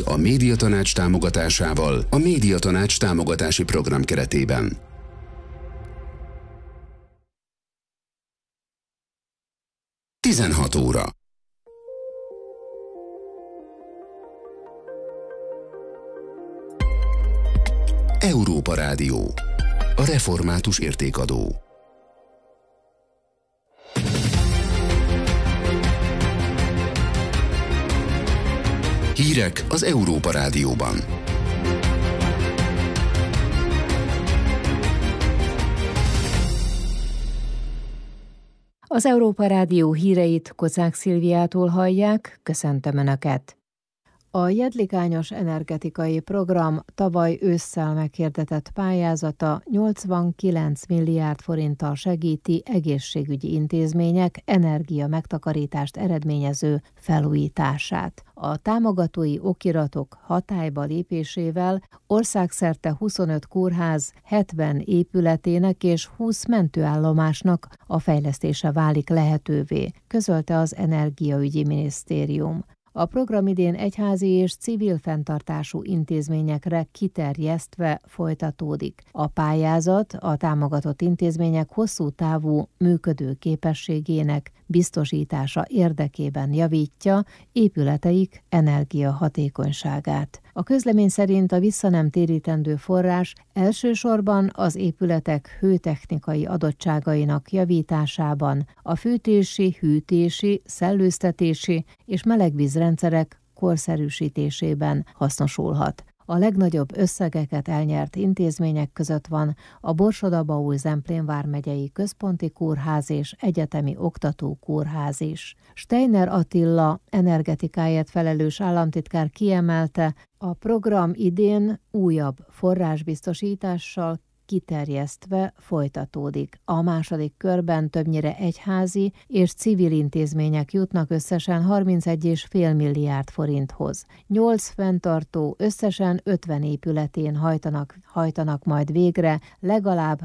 a Médiatanács támogatásával a Médiatanács támogatási program keretében. 16 óra. Európa Rádió. A református értékadó. Hírek az Európa Rádióban. Az Európa Rádió híreit Kozák Szilviától hallják, köszöntöm Önöket! A Jedlikányos energetikai program tavaly ősszel meghirdetett pályázata 89 milliárd forinttal segíti egészségügyi intézmények energia megtakarítást eredményező felújítását. A támogatói okiratok hatályba lépésével országszerte 25 kórház, 70 épületének és 20 mentőállomásnak a fejlesztése válik lehetővé, közölte az Energiaügyi Minisztérium. A program idén egyházi és civil fenntartású intézményekre kiterjesztve folytatódik. A pályázat a támogatott intézmények hosszú távú működő képességének biztosítása érdekében javítja épületeik energiahatékonyságát. A közlemény szerint a visszanemtérítendő forrás elsősorban az épületek hőtechnikai adottságainak javításában, a fűtési, hűtési, szellőztetési és melegvízrendszerek korszerűsítésében hasznosulhat. A legnagyobb összegeket elnyert intézmények között van a Borsod-Abaúj-Zemplén vármegyei központi kórház és egyetemi oktatókórház is. Steiner Attila energetikáért felelős államtitkár kiemelte, a program idén újabb forrásbiztosítással kiterjesztve folytatódik. A második körben többnyire egyházi és civil intézmények jutnak összesen 31,5 milliárd forinthoz. 8 fenntartó összesen 50 épületén hajtanak majd végre legalább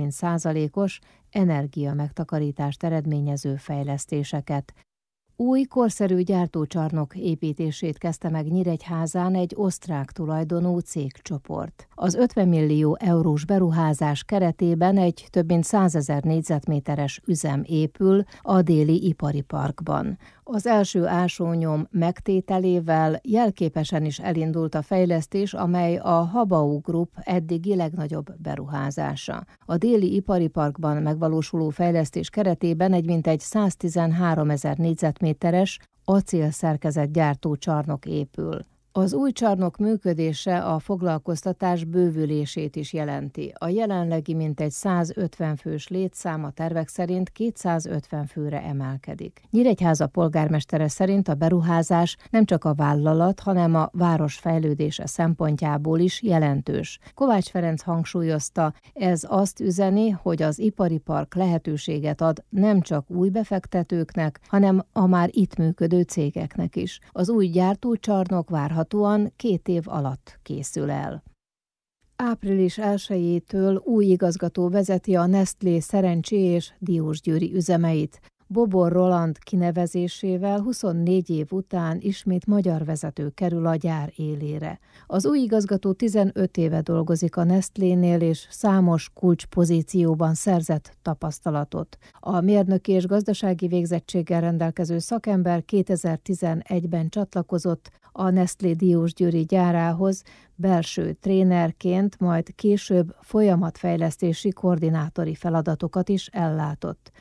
30%-os energia megtakarítást eredményező fejlesztéseket. Új korszerű gyártócsarnok építését kezdte meg Nyíregyházán egy osztrák tulajdonú cégcsoport. Az 50 millió eurós beruházás keretében egy több mint 100 000 négyzetméteres üzem épül a déli ipari parkban. Az első ásónyom megtételével jelképesen is elindult a fejlesztés, amely a Habau Group eddigi legnagyobb beruházása. A déli ipari parkban megvalósuló fejlesztés keretében egy mintegy 113 000 négyzetméteres acélszerkezet gyártócsarnok épül. Az új csarnok működése a foglalkoztatás bővülését is jelenti. A jelenlegi mintegy 150 fős létszám a tervek szerint 250 főre emelkedik. Nyíregyháza polgármestere szerint a beruházás nem csak a vállalat, hanem a város fejlődése szempontjából is jelentős. Kovács Ferenc hangsúlyozta, ez azt üzeni, hogy az ipari park lehetőséget ad nem csak új befektetőknek, hanem a már itt működő cégeknek is. Az új gyártócsarnok várhatóan 2 év alatt készül el. Április 1-től új igazgató vezeti a Nestlé Szerencsé és Diósgyőri üzemeit. Bobor Roland kinevezésével 24 év után ismét magyar vezető kerül a gyár élére. Az új igazgató 15 éve dolgozik a Nestlénél, és számos kulcspozícióban szerzett tapasztalatot. A mérnöki és gazdasági végzettséggel rendelkező szakember 2011-ben csatlakozott a Nestlé Diósgyőri gyárához belső trénerként, majd később folyamatfejlesztési koordinátori feladatokat is ellátott.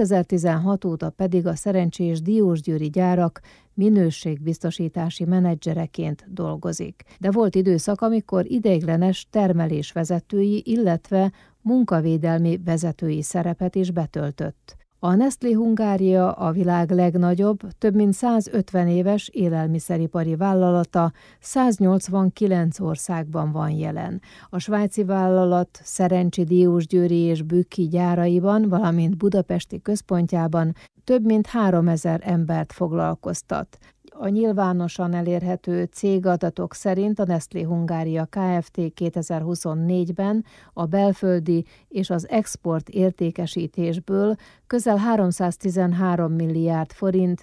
2016 óta pedig a Szerencsé és Diósgyőri gyárak minőségbiztosítási menedzsereként dolgozik. De volt időszak, amikor ideiglenes termelésvezetői, illetve munkavédelmi vezetői szerepet is betöltött. A Nestlé Hungária a világ legnagyobb, több mint 150 éves élelmiszeripari vállalata, 189 országban van jelen. A svájci vállalat Szerencsi, Diósgyőri és Bükki gyáraiban, valamint budapesti központjában több mint 3000 embert foglalkoztat. A nyilvánosan elérhető cégadatok szerint a Nestlé Hungária Kft. 2024-ben a belföldi és az export értékesítésből közel 313 milliárd forint,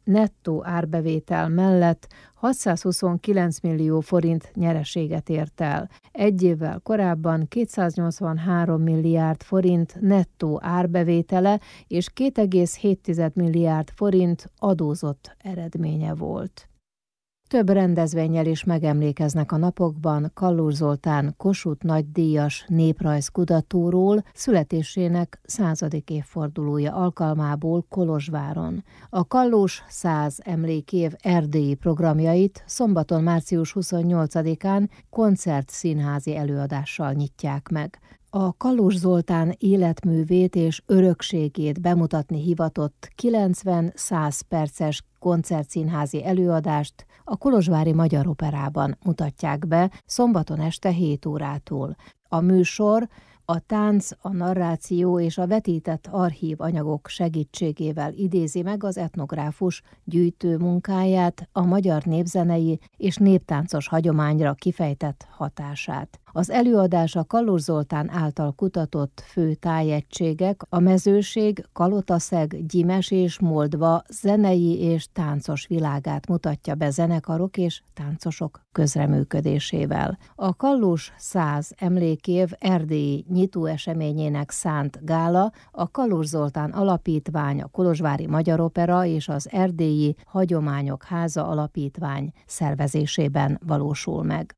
nettó árbevétel mellett 629 millió forint nyereséget ért el. Egy évvel korábban 283 milliárd forint nettó árbevétele és 2,7 milliárd forint adózott eredménye volt. Több rendezvénnyel is megemlékeznek a napokban Kallós Zoltán Kossuth nagydíjas néprajzkutatóról születésének 100. évfordulója alkalmából Kolozsváron. A Kallós 100 emlékév erdélyi programjait szombaton március 28-án koncertszínházi előadással nyitják meg. A Kallós Zoltán életművét és örökségét bemutatni hivatott 90-100 perces koncertszínházi előadást a kolozsvári Magyar Operában mutatják be szombaton este 7 órától. A műsor a tánc, a narráció és a vetített archív anyagok segítségével idézi meg az etnográfus gyűjtő munkáját, a magyar népzenei és néptáncos hagyományra kifejtett hatását. Az előadás a Kallós Zoltán által kutatott fő tájegységek, a mezőség, Kalotaszeg, Gyimes és Moldva zenei és táncos világát mutatja be zenekarok és táncosok közreműködésével. A Kallós 100 emlékév erdélyi nyitó eseményének szánt gála a Kallós Zoltán Alapítvány, a Kolozsvári Magyar Opera és az Erdélyi Hagyományok Háza Alapítvány szervezésében valósul meg.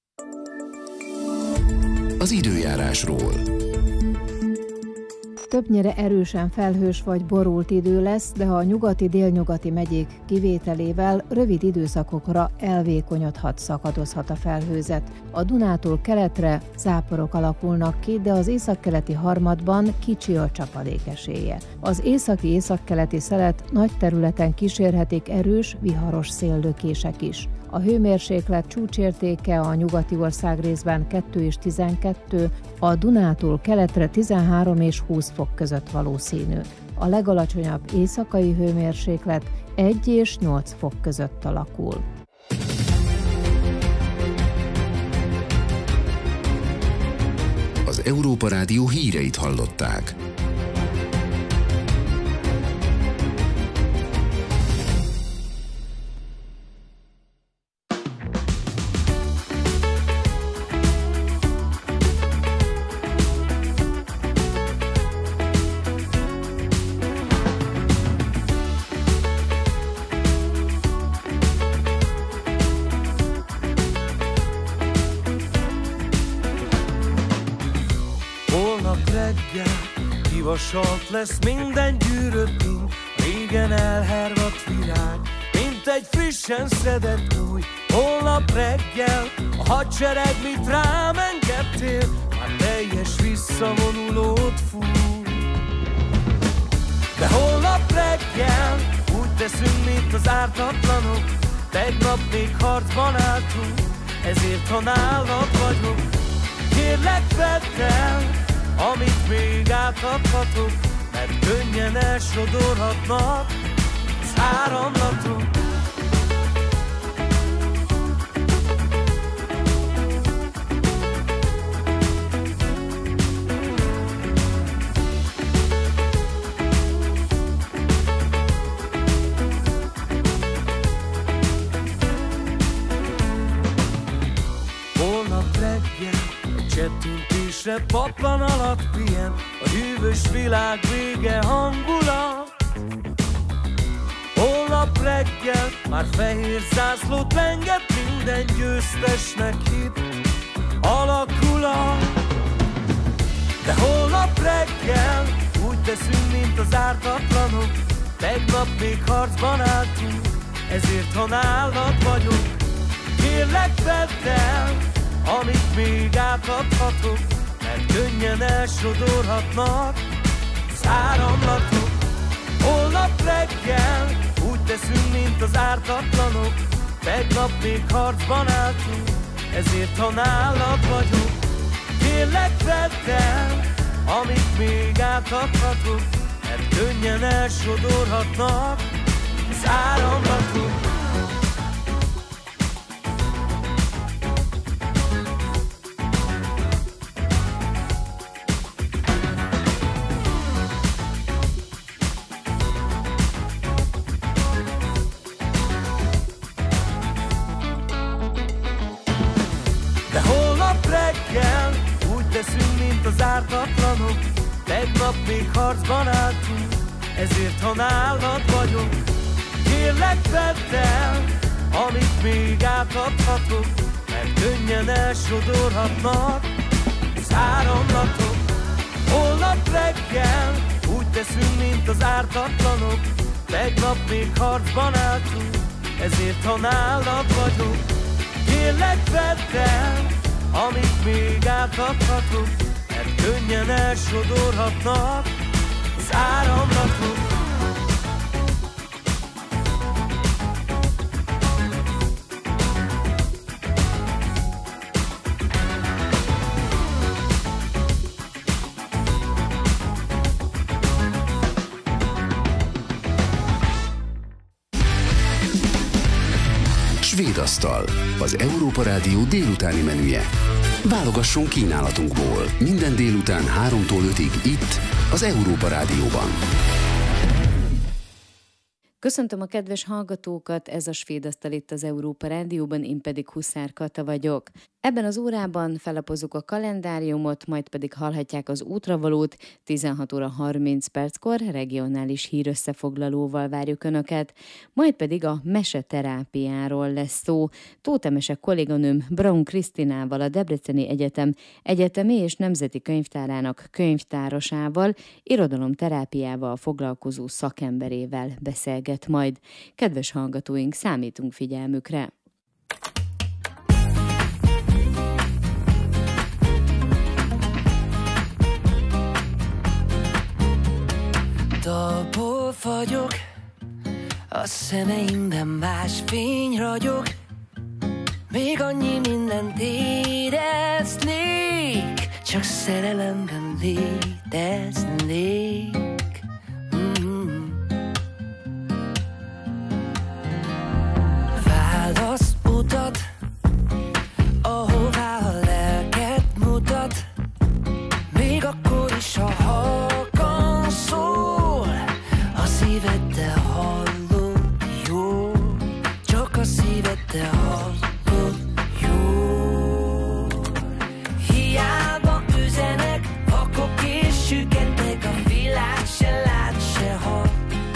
Az időjárásról. Többnyire erősen felhős vagy borult idő lesz, de a nyugati délnyugati megyék kivételével rövid időszakokra elvékonyodhat, szakadozhat a felhőzet. A Dunától keletre záporok alakulnak ki, de az északkeleti harmadban kicsi a csapadék esélye. Az északi-északkeleti szelet nagy területen kísérhetik erős, viharos széllökések is. A hőmérséklet csúcsértéke a nyugati országrészben 2 és 12, a Dunától keletre 13 és 20 fok között valószínű. A legalacsonyabb éjszakai hőmérséklet 1 és 8 fok között alakul. Az Európa Rádió híreit hallották. Kivasalt lesz minden gyűrött mint régen elhervadt virág, mint egy frissen szedett új. Holnap reggel a hadsereg, mit rám engedtél, már teljes visszavonulót fúj. De holnap reggel úgy teszünk, mint az ártatlanok, tegnap még harcban álltunk, ezért ha nálad vagyok, kérlek vedd el, amit még átadhatok, mert könnyen elsodorhatnak az áramlatok. Holnap reggel egy csettintésre paplan alatt pihen a hűvös világ vége hangulat. Holnap reggel már fehér zászlót lenget, minden győztesnek hit alakulat. De holnap reggel úgy teszünk, mint az ártatlanok, tegnap még harcban álltunk, ezért ha nálad vagyok, kérlek vedd el, amit még átadhatok, mert könnyen elsodorhatnak az áramlatok. Holnap reggel úgy teszünk, mint az ártatlanok, tegnap még harcban álltunk, ezért ha nálad vagyok, kérlek vedd el, amit még átadhatok, mert könnyen elsodorhatnak az áramlatok. teszünk, mint az ártatlanok. Tegnap még harcban álltunk, ezért ha nálad vagyok, kérlek vedd el, amit még átadhatok, mert könnyen elsodorhatnak az áramlatok. Holnap reggel úgy teszünk, mint az ártatlanok. Tegnap még harcban álltunk, ezért ha nálad vagyok, kérlek vedd el, amit még átadhatok, mert könnyen elsodorhatnak az áramlatok. Svédasztal, az Európa Rádió délutáni menüje. Válogasson kínálatunkból minden délután 3-tól 5-ig itt, az Európa Rádióban. Köszöntöm a kedves hallgatókat, ez a Svédasztal itt az Európa Rádióban, én pedig Huszár Kata vagyok. Ebben az órában felapozzuk a kalendáriumot, majd pedig hallhatják az útravalót, 16 óra 30 perckor regionális hírösszefoglalóval várjuk Önöket, majd pedig a meseterápiáról lesz szó. Tóth Emese kolléganőm Braun Krisztinával, a Debreceni Egyetem Egyetemi és Nemzeti Könyvtárának könyvtárosával, irodalomterápiával foglalkozó szakemberével beszélget majd. Kedves hallgatóink, számítunk figyelmükre! Dalból vagyok, a szemeimben más fény ragyog, még annyi mindent éreznék, csak szerelemben léteznék. Válasz utat, ahová a lelked mutat, még akkor is, ha halkan szól, a szíveddel hallod jól, csak a szíveddel hallod jól. Hiába üzenek, vakok és süketek, a világ se lát, se hall.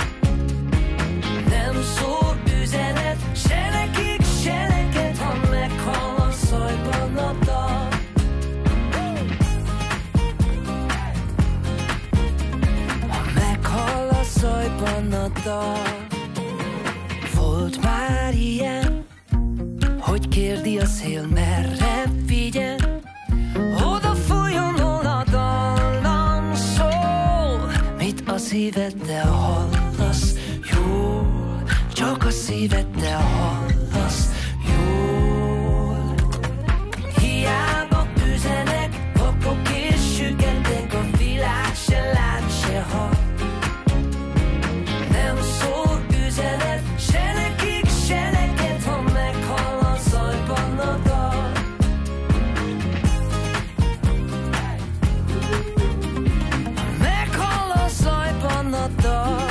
Nem szól üzenet, se nekik, se neked, ha meghal a szajban a dal. Ha meghal a szajban a dal. Volt már ilyen, hogy kérdi a szél, merre vigyen, oda fújjon, hol a dallam szól. Mit a szíveddel hallasz jól, csak a szíveddel hallasz jól. Hiába üzenek, vakok és süketek, a világ se lát, se hall. Nem szól üzenet, se nekik, se neked, ha meghal a zajban a dal. Ha meghal a zajban a dal.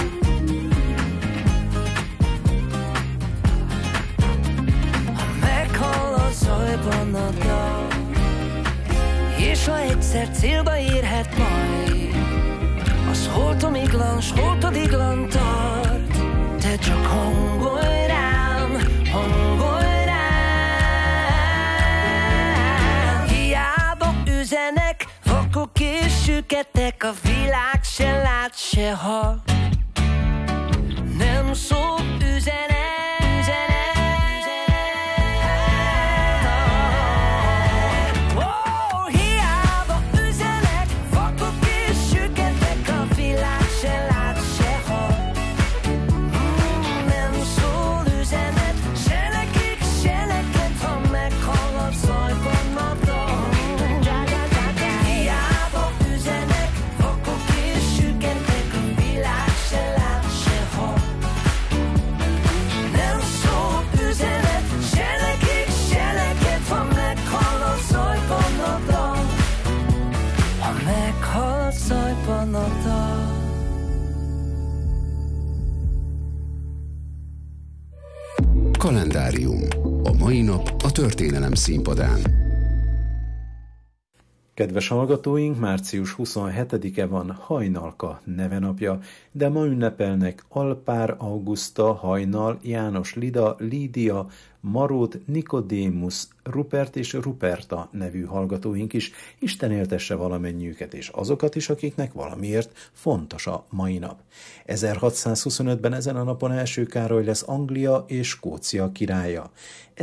Ha meghal a zajban a dal. És ha egyszer célba érhet majd, az holtomiglan, s holtodiglan tart. Te csak hangolj rám, hangolj rám. Hiába üzenek, vakok és süketek, a világ se lát, se hall. Nem szól üzenet. Kalendárium. A mai nap a történelem színpadán. Kedves hallgatóink, március 27-e van Hajnalka nevenapja, de ma ünnepelnek Alpár Auguszta, Hajnal, János Lida, Lídia, Marót, Nikodémusz, Rupert és Ruperta nevű hallgatóink is. Isten éltesse valamennyiüket és azokat is, akiknek valamiért fontos a mai nap. 1625-ben ezen a napon első Károly lesz Anglia és Skócia királya.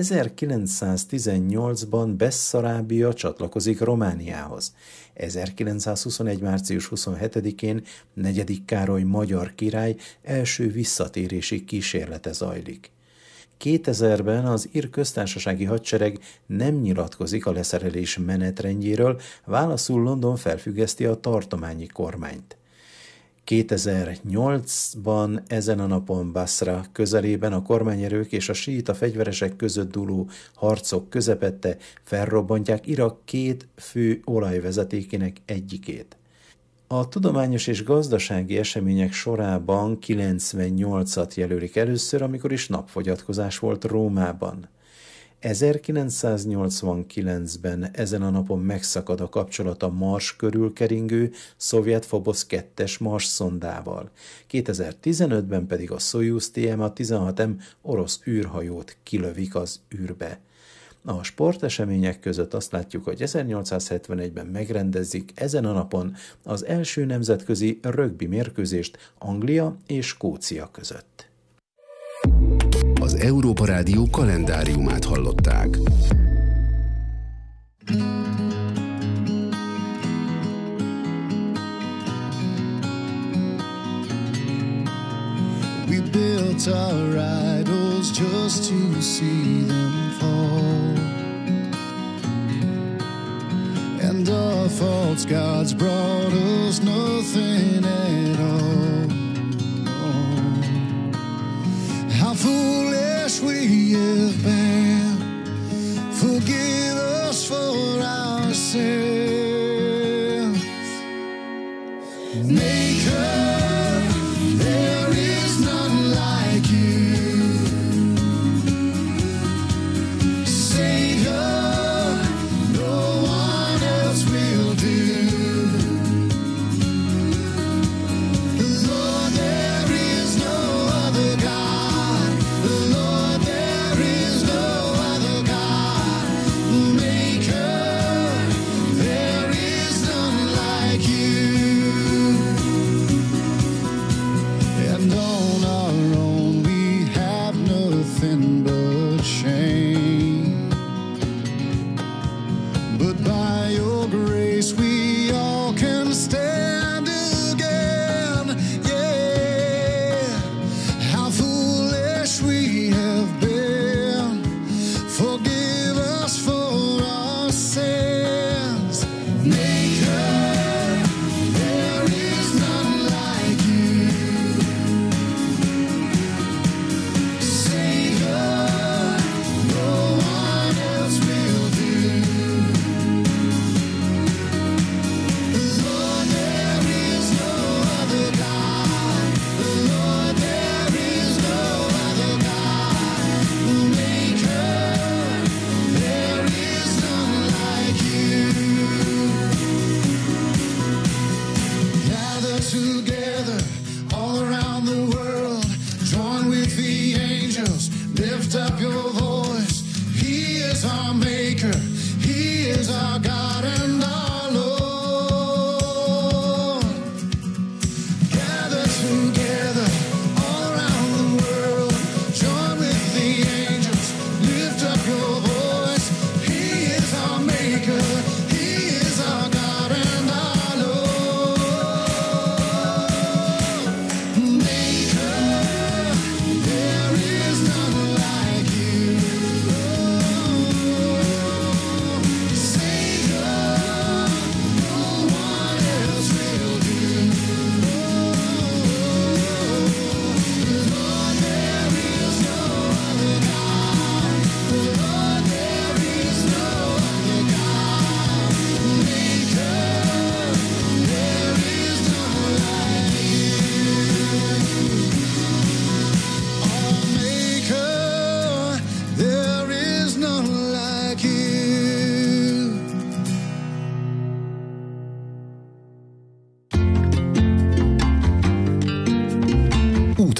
1918-ban Besszarábia csatlakozik Romániához. 1921. március 27-én 4. Károly magyar király első visszatérési kísérlete zajlik. 2000-ben az ír köztársasági hadsereg nem nyilatkozik a leszerelés menetrendjéről, válaszul London felfüggeszti a tartományi kormányt. 2008-ban ezen a napon Basra közelében a kormányerők és a síita fegyveresek között dúló harcok közepette felrobbantják Irak 2 fő olajvezetékének egyikét. A tudományos és gazdasági események sorában 98-at jelölik először, amikor is napfogyatkozás volt Rómában. 1989-ben ezen a napon megszakad a kapcsolat a Mars körül keringő szovjet Phobos 2-es Mars szondával. 2015-ben pedig a Szojuz TMA-16M orosz űrhajót kilövik az űrbe. A sportesemények között azt látjuk, hogy 1871-ben megrendezik ezen a napon az első nemzetközi rögbi mérkőzést Anglia és Skócia között. Az Európa Rádió kalendáriumát hallották. We built our idols just to see them fall, and our false gods brought us nothing at all. Oh, how foolish we have been. Forgive us for our sins. Maker, there is none like you. Savior, no one else will do. Lord, there is no other God. Lord, there is no other God. Maker, there is none like you. And on our own we have nothing but shame, but by your grace we all can stand again. Yeah, how foolish we have been. Forgive us for our sins. Maker, there is none like you. Savior, no one else will do.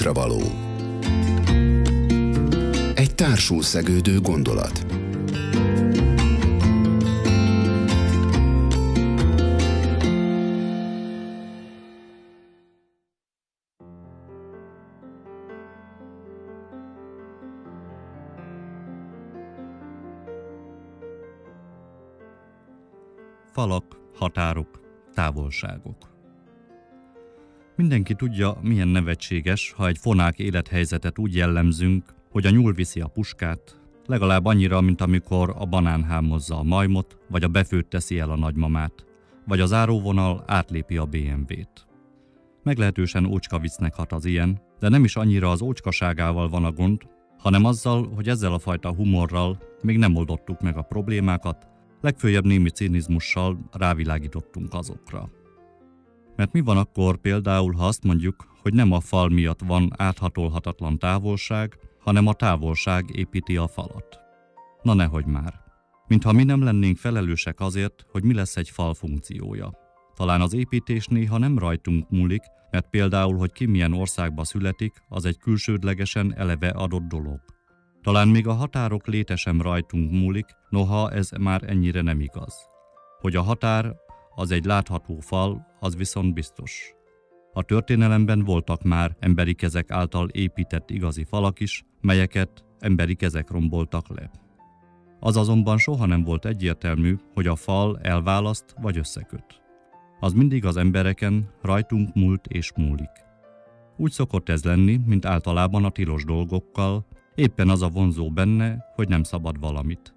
Útravaló. Egy társul szegődő gondolat. Falak, határok, távolságok. Mindenki tudja, milyen nevetséges, ha egy fonák élethelyzetet úgy jellemzünk, hogy a nyúl viszi a puskát, legalább annyira, mint amikor a banán hámozza a majmot, vagy a befőt teszi el a nagymamát, vagy az záróvonal átlépi a BMW-t. Meglehetősen ócska viccnek hat az ilyen, de nem is annyira az ócskaságával van a gond, hanem azzal, hogy ezzel a fajta humorral még nem oldottuk meg a problémákat, legfőjebb némi cinizmussal rávilágítottunk azokra. Mert mi van akkor például, ha azt mondjuk, hogy nem a fal miatt van áthatolhatatlan távolság, hanem a távolság építi a falat? Na nehogy már. Mintha mi nem lennénk felelősek azért, hogy mi lesz egy fal funkciója. Talán az építés néha nem rajtunk múlik, mert például, hogy ki milyen országba születik, az egy külsődlegesen eleve adott dolog. Talán még a határok léte sem rajtunk múlik, noha ez már ennyire nem igaz. Hogy a határ az egy látható fal, az viszont biztos. A történelemben voltak már emberi kezek által épített igazi falak is, melyeket emberi kezek romboltak le. Az azonban soha nem volt egyértelmű, hogy a fal elválaszt vagy összeköt. Az mindig az embereken, rajtunk múlt és múlik. Úgy szokott ez lenni, mint általában a tilos dolgokkal, éppen az a vonzó benne, hogy nem szabad valamit.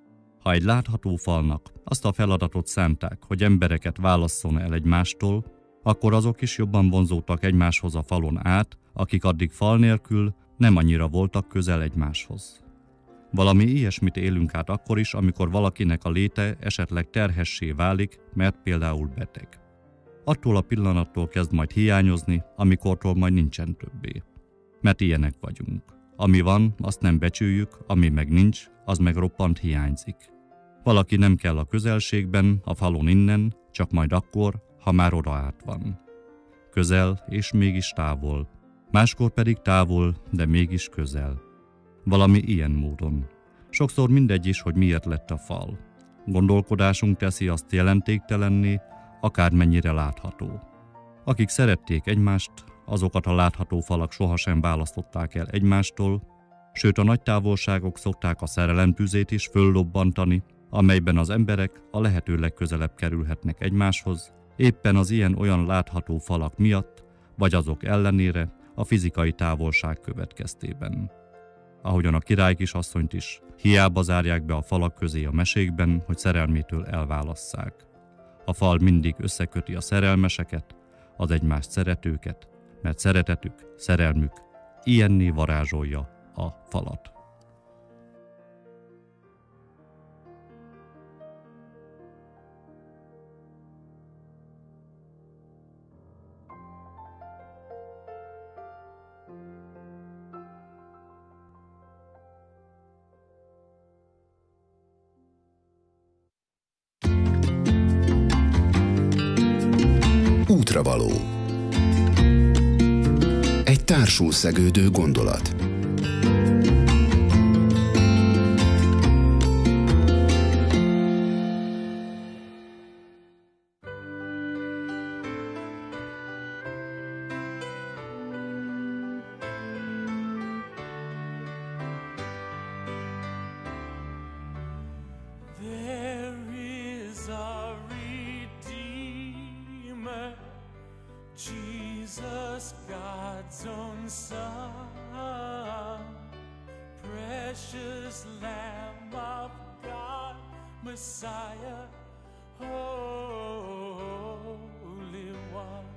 Ha egy látható falnak azt a feladatot szánták, hogy embereket válasszon el egymástól, akkor azok is jobban vonzódtak egymáshoz a falon át, akik addig fal nélkül nem annyira voltak közel egymáshoz. Valami ilyesmit élünk át akkor is, amikor valakinek a léte esetleg terhessé válik, mert például beteg. Attól a pillanattól kezd majd hiányozni, amikortól majd nincsen többé. Mert ilyenek vagyunk. Ami van, azt nem becsüljük, ami meg nincs, az meg roppant hiányzik. Valaki nem kell a közelségben, a falon innen, csak majd akkor, ha már oda át van. Közel és mégis távol. Máskor pedig távol, de mégis közel. Valami ilyen módon. Sokszor mindegy is, hogy miért lett a fal. Gondolkodásunk teszi azt jelentéktelenné, akármennyire látható. Akik szerették egymást, azokat a látható falak sohasem választották el egymástól, sőt a nagy távolságok szokták a szerelemtüzét is föllobbantani, amelyben az emberek a lehető legközelebb kerülhetnek egymáshoz, éppen az ilyen-olyan látható falak miatt, vagy azok ellenére a fizikai távolság következtében. Ahogyan a királykisasszonyt is, hiába zárják be a falak közé a mesékben, hogy szerelmétől elválasszák. A fal mindig összeköti a szerelmeseket, az egymást szeretőket, mert szeretetük, szerelmük ilyenné varázsolja a falat. Útravaló. Egy társul szegődő gondolat. Jesus, God's own Son, precious Lamb of God, Messiah, Holy One.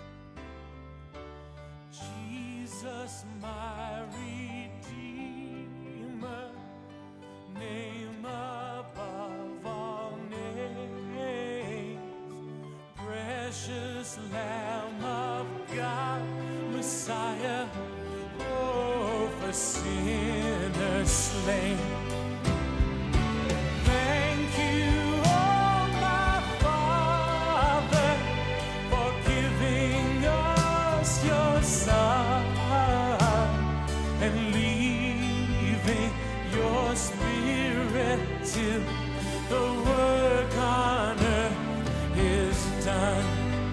Jesus, my Redeemer, name above all names, precious Lamb of God, Messiah, oh, for sinners slain. Thank you, oh my Father, for giving us your Son. till the work on earth is done.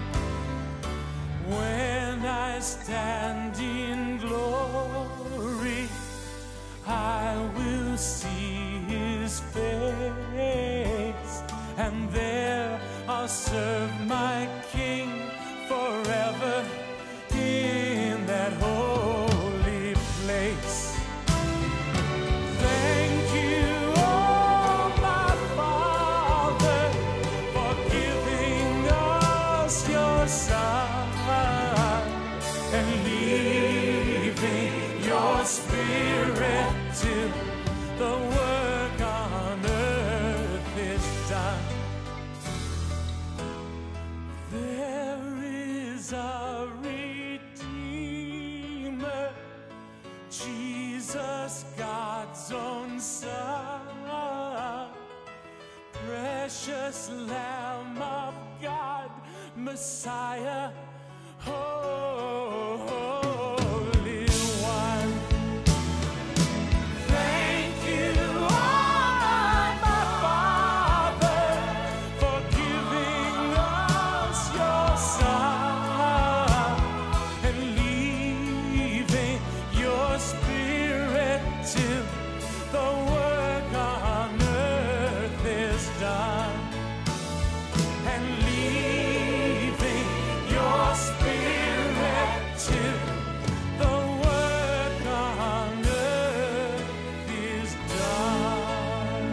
When I stand in glory, I will see His face, and there I'll serve my King forever in that holy place. Thank you, oh my Father, for giving us your Son and leaving your Spirit till the work on earth is done. There is a Redeemer, Jesus, God's own Son, precious Lamb of God, Messiah, Holy One. Thank you, oh my Father, for giving us your Son and leaving your Spirit till the work on earth is done, and leaving your Spirit till the work on earth is done.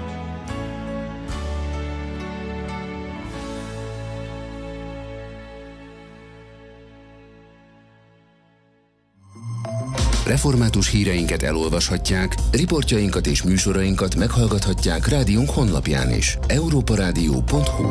Református híreinket elolvashatják, riportjainkat és műsorainkat meghallgathatják rádiónk honlapján is. europaradio.hu.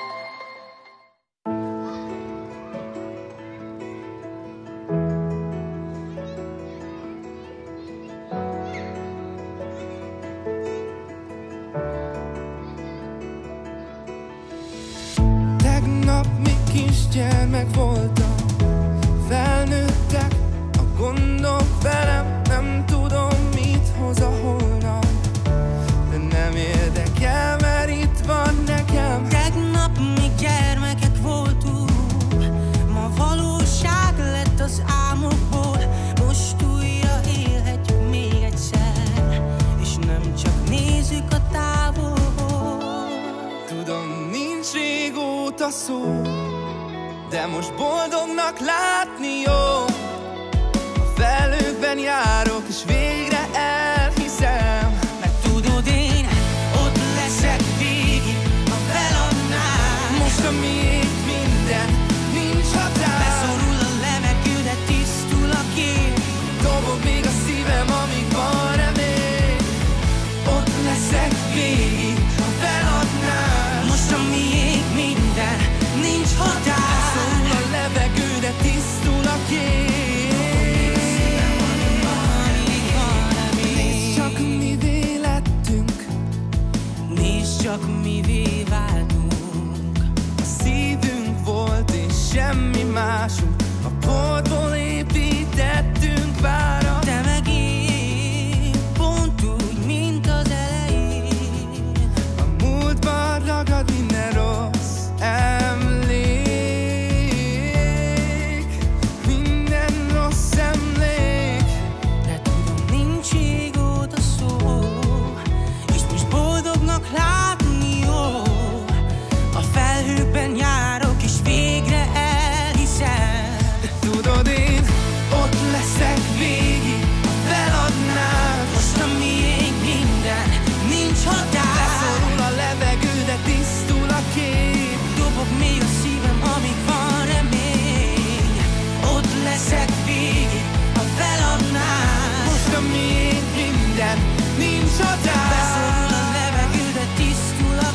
Tegnap még kisgyermek voltam, felnőttek a gondok velem, nem tudom mit hoz a holnap, de nem érdekel, mert itt van nekem. Tegnap még gyermekek voltunk, ma valóság lett az álmokból, most újra élhetjük még egyszer, és nem csak nézzük a távolból. Tudom, nincs régóta szó, de most boldognak látni jó. A felhőkben járok, és végre elhiszem, Mert tudod, én ott leszek végig, ha feladnám. most a miénk minden, nincs határ. Beszorul a levegő, de tisztul a kép. Dobog még a szívem, amíg van remény. Ott leszek végig, ha feladnám. Most a miénk minden, nincs határ. Beszorul a levegő, de tisztul a kép. Nézd csak, mivé lettünk, Nézd csak, mivé váltunk. a szívünk volt és semmi másunk. A porból építettünk várat. Te meg én, pont úgy, mint az elején. A múltban ragad minden rossz emlék, minden rossz emlék. De tudom, nincs régóta szó, és most boldognak látni jó. A felhőkben járok, és végre elhiszem. De tudod, én ott leszek végig, ha feladnám. Most a miénk minden, nincs határ. Beszorul a levegő, de tisztul a kép. Dobog még a szívem, amíg van remény. Ott leszek végig, ha feladnám. Most a miénk minden, nincs határ. Beszorul a levegő, de tisztul a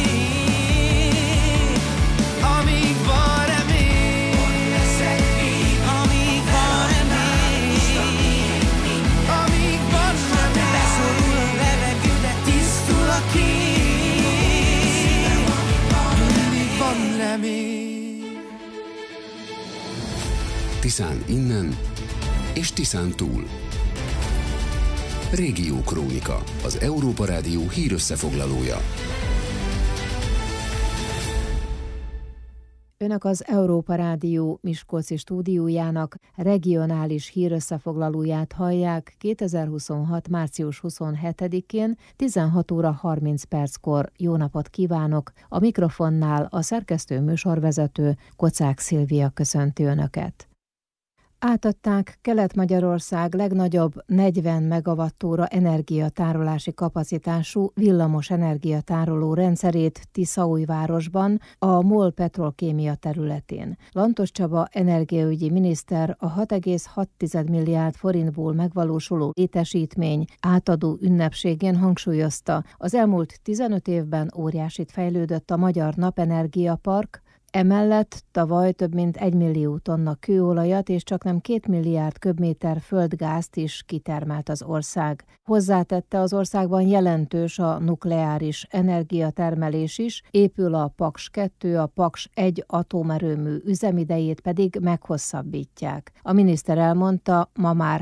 kép. Amíg van remény. Ott leszek végig, amíg van remény. Amíg van remény. Beszorul a levegő, de tisztul a kép. Mindig van remény. Tiszán innen és Tiszán túl. Régiókrónika, az Európa Rádió hírösszefoglalója. Önök az Európa Rádió Miskolci stúdiójának regionális hírösszefoglalóját hallják 2026. március 27-én 16 óra 30 perckor. Jó napot kívánok! A mikrofonnál a szerkesztő műsorvezető Kocák Szilvia köszönti Önöket. Átadták Kelet-Magyarország legnagyobb 40 megawattóra energiatárolási kapacitású villamos energiatároló rendszerét Tiszaújvárosban, a MOL Petrolkémia területén. Lantos Csaba energiaügyi miniszter a 6,6 milliárd forintból megvalósuló létesítmény átadó ünnepségén hangsúlyozta, az elmúlt 15 évben óriásit fejlődött a Magyar Napenergia-park. Emellett tavaly több mint 1 millió tonna kőolajat és csaknem 2 milliárd köbméter földgázt is kitermelt az ország. Hozzátette, az országban jelentős a nukleáris energiatermelés is, épül a Paks 2, a Paks 1 atomerőmű üzemidejét pedig meghosszabbítják. A miniszter elmondta, ma már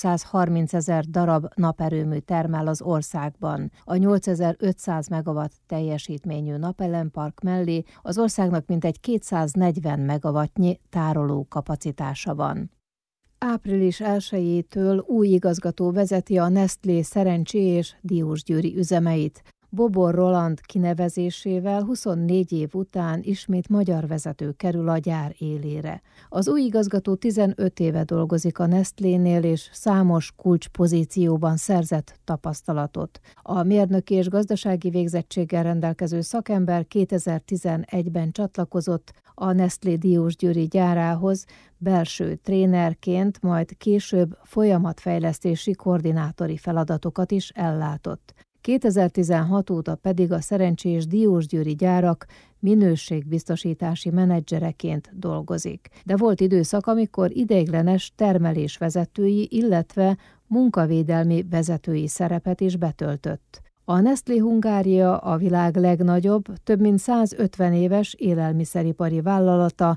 330 000 darab naperőmű termel az országban. A 8500 megawatt teljesítményű napelempark mellé az országnak mintegy 240 megawattnyi tároló kapacitása van. Április 1-től új igazgató vezeti a Nestlé Szerencsé és Diósgyőri üzemeit. Bobor Roland kinevezésével 24 év után ismét magyar vezető kerül a gyár élére. Az új igazgató 15 éve dolgozik a Nestlénél, és számos kulcspozícióban szerzett tapasztalatot. A mérnöki és gazdasági végzettséggel rendelkező szakember 2011-ben csatlakozott a Nestlé Diósgyőri gyárához belső trénerként, majd később folyamatfejlesztési koordinátori feladatokat is ellátott. 2016 óta pedig a Szerencsés Diósgyőri gyárak minőségbiztosítási menedzsereként dolgozik. De volt időszak, amikor ideiglenes termelésvezetői, illetve munkavédelmi vezetői szerepet is betöltött. A Nestlé Hungária a világ legnagyobb, több mint 150 éves élelmiszeripari vállalata,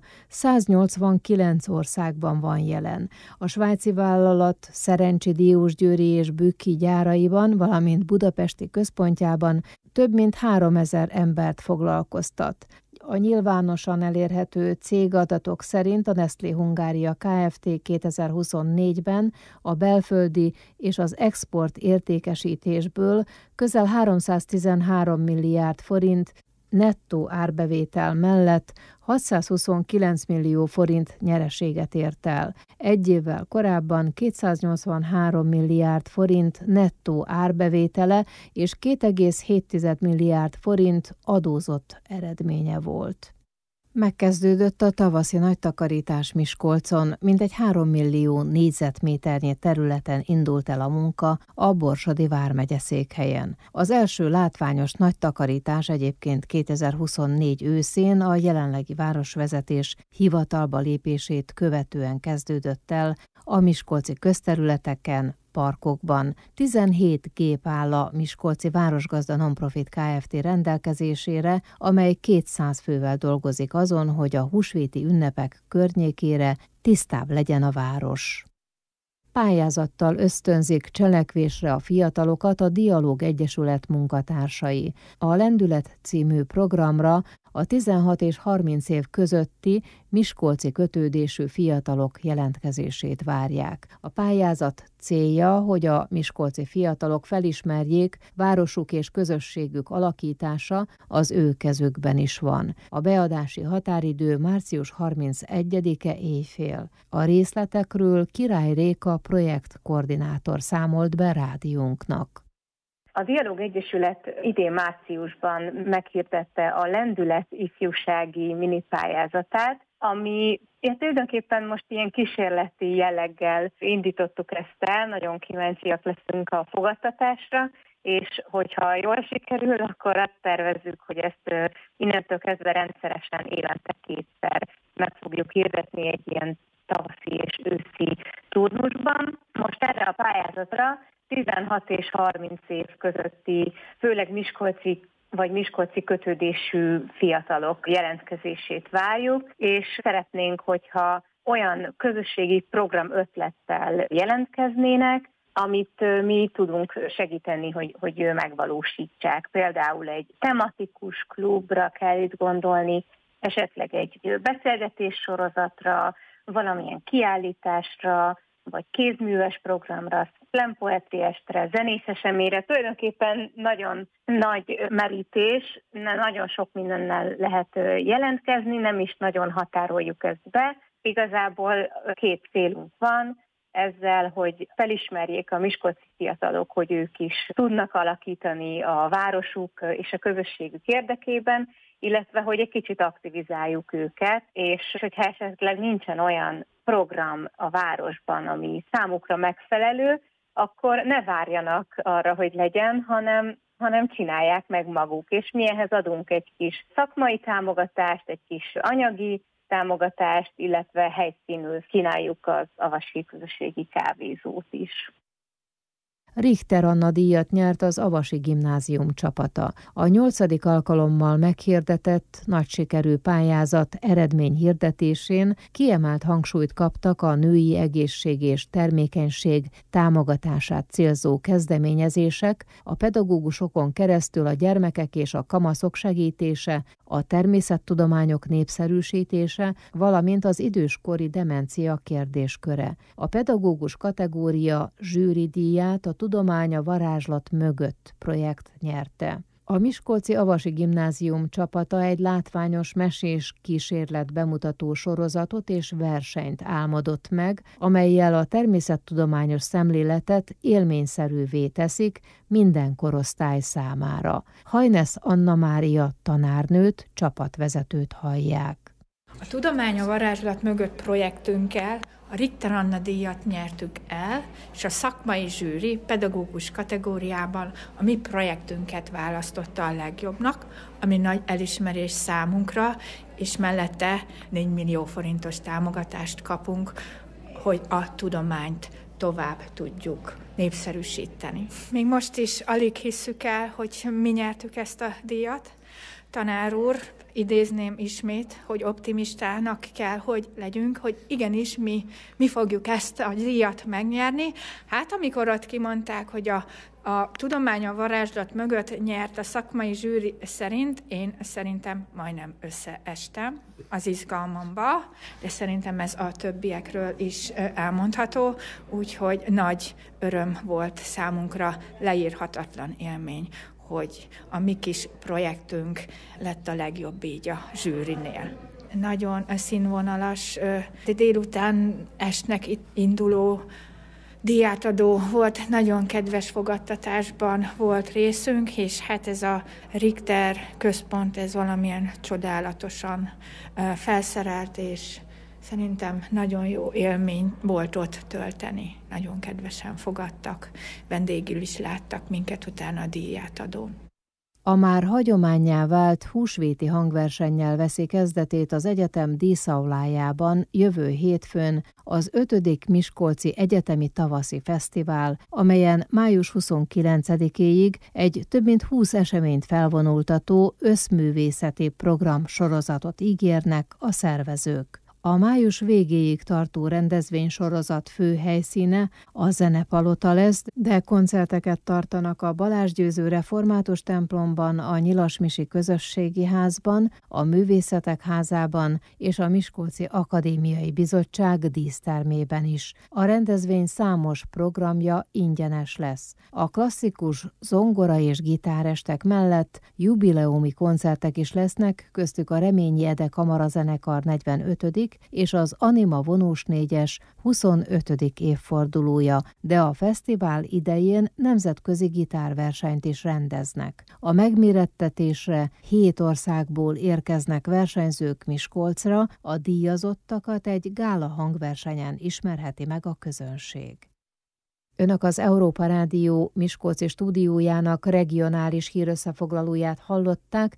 189 országban van jelen. A svájci vállalat Szerencsi Diósgyőri és Bükki gyáraiban, valamint budapesti központjában több mint 3000 embert foglalkoztat. A nyilvánosan elérhető cégadatok szerint a Nestlé Hungária Kft. 2024-ben a belföldi és az export értékesítésből közel 313 milliárd forint nettó árbevétel mellett 629 millió forint nyereséget ért el. Egy évvel korábban 283 milliárd forint nettó árbevétele és 2,7 milliárd forint adózott eredménye volt. Megkezdődött a tavaszi nagytakarítás Miskolcon, mintegy 3 millió négyzetméternyi területen indult el a munka a Borsodi vármegye székhelyen. Az első látványos nagytakarítás egyébként 2024 őszén a jelenlegi városvezetés hivatalba lépését követően kezdődött el a miskolci közterületeken, parkokban. 17 gép áll a Miskolci Városgazda Nonprofit Kft. Rendelkezésére, amely 200 fővel dolgozik azon, hogy a húsvéti ünnepek környékére tisztább legyen a város. Pályázattal ösztönzik cselekvésre a fiatalokat a Dialóg Egyesület munkatársai. A Lendület című programra a 16 és 30 év közötti miskolci kötődésű fiatalok jelentkezését várják. A pályázat célja, hogy a miskolci fiatalok felismerjék, városuk és közösségük alakítása az ő kezükben is van. A beadási határidő március 31-e éjfél. A részletekről Király Réka projektkoordinátor számolt be rádiónknak. A Dialóg Egyesület idén márciusban meghirdette a Lendület ifjúsági minipályázatát, ami tulajdonképpen most ilyen kísérleti jelleggel indítottuk ezt el, nagyon kíváncsiak leszünk a fogadtatásra, és hogyha jól sikerül, akkor azt tervezzük, hogy ezt innentől kezdve rendszeresen évente 2-szer meg fogjuk hirdetni egy ilyen tavaszi és őszi turnusban. Most erre a pályázatra 16 és 30 év közötti, főleg miskolci kötődésű fiatalok jelentkezését várjuk, és szeretnénk, hogyha olyan közösségi program ötlettel jelentkeznének, amit mi tudunk segíteni, hogy megvalósítsák. Például egy tematikus klubra kell itt gondolni, esetleg egy beszélgetés sorozatra, valamilyen kiállításra, vagy kézműves programra, slam poetry estre, zenés eseményre. Tulajdonképpen nagyon nagy merítés, nagyon sok mindennel lehet jelentkezni, nem is nagyon határoljuk ezt be. Igazából 2 célunk van ezzel, hogy felismerjék a miskolci fiatalok, hogy ők is tudnak alakítani a városuk és a közösségük érdekében, illetve hogy egy kicsit aktivizáljuk őket, és hogyha esetleg nincsen olyan program a városban, ami számukra megfelelő, akkor ne várjanak arra, hogy legyen, hanem csinálják meg maguk. És mi ehhez adunk egy kis szakmai támogatást, egy kis anyagi támogatást, illetve helyszínül kínáljuk az Avasi Közösségi Kávézót is. Richter Anna díjat nyert az Avasi Gimnázium csapata. A 8. alkalommal meghirdetett, nagy sikerű pályázat eredményhirdetésén kiemelt hangsúlyt kaptak a női egészség és termékenység támogatását célzó kezdeményezések, a pedagógusokon keresztül a gyermekek és a kamaszok segítése, a természettudományok népszerűsítése, valamint az időskori demencia kérdésköre. A pedagógus kategória zsűridíját a Tudomány a varázslat mögött projekt nyerte. A Miskolci Avasi Gimnázium csapata egy látványos mesés kísérlet bemutató sorozatot és versenyt álmodott meg, amellyel a természettudományos szemléletet élményszerűvé teszik minden korosztály számára. Hajnesz Anna Mária tanárnőt, csapatvezetőt hallják. A Tudomány a varázslat mögött projektünkkel a Richter Anna díjat nyertük el, és a szakmai zsűri pedagógus kategóriában a mi projektünket választotta a legjobbnak, ami nagy elismerés számunkra, és mellette 4 millió forintos támogatást kapunk, hogy a tudományt tovább tudjuk népszerűsíteni. Még most is alig hisszük el, hogy mi nyertük ezt a díjat. Tanár úr, idézném ismét, hogy optimistának kell, hogy legyünk, hogy igenis mi fogjuk ezt a díjat megnyerni. Hát amikor ott kimondták, hogy a Tudomány a varázslat mögött nyert a szakmai zsűri szerint, én szerintem majdnem összeestem az izgalmamba, de szerintem ez a többiekről is elmondható, úgyhogy nagy öröm volt számunkra, leírhatatlan élmény, hogy a mi kis projektünk lett a legjobb így a zsűrinél. Nagyon színvonalas, délután estnek induló díjátadó volt, nagyon kedves fogadtatásban volt részünk, és hát ez a Richter központ, ez valamilyen csodálatosan felszerelt, és szerintem nagyon jó élmény volt ott tölteni. Nagyon kedvesen fogadtak, vendégül is láttak minket utána a díjátadón. A már hagyománnyá vált húsvéti hangversennyel veszi kezdetét az egyetem díszaulájában jövő hétfőn az 5. Miskolci Egyetemi Tavaszi Fesztivál, amelyen május 29-éig egy több mint 20 eseményt felvonultató összművészeti program sorozatot ígérnek a szervezők. A május végéig tartó rendezvénysorozat fő helyszíne a Zenepalota lesz, de koncerteket tartanak a Balázs Győző Református templomban, a Nyilasmisi Közösségi Házban, a Művészetek Házában és a Miskolci Akadémiai Bizottság dísztermében is. A rendezvény számos programja ingyenes lesz. A klasszikus zongora és gitárestek mellett jubileumi koncertek is lesznek, köztük a Reményi Ede Kamarazenekar 45. és az Anima vonós 4-es 25. évfordulója, de a fesztivál idején nemzetközi gitárversenyt is rendeznek. A megmérettetésre 7 országból érkeznek versenyzők Miskolcra, a díjazottakat egy gála hangversenyen ismerheti meg a közönség. Önök az Európa Rádió Miskolci stúdiójának regionális hírösszefoglalóját hallották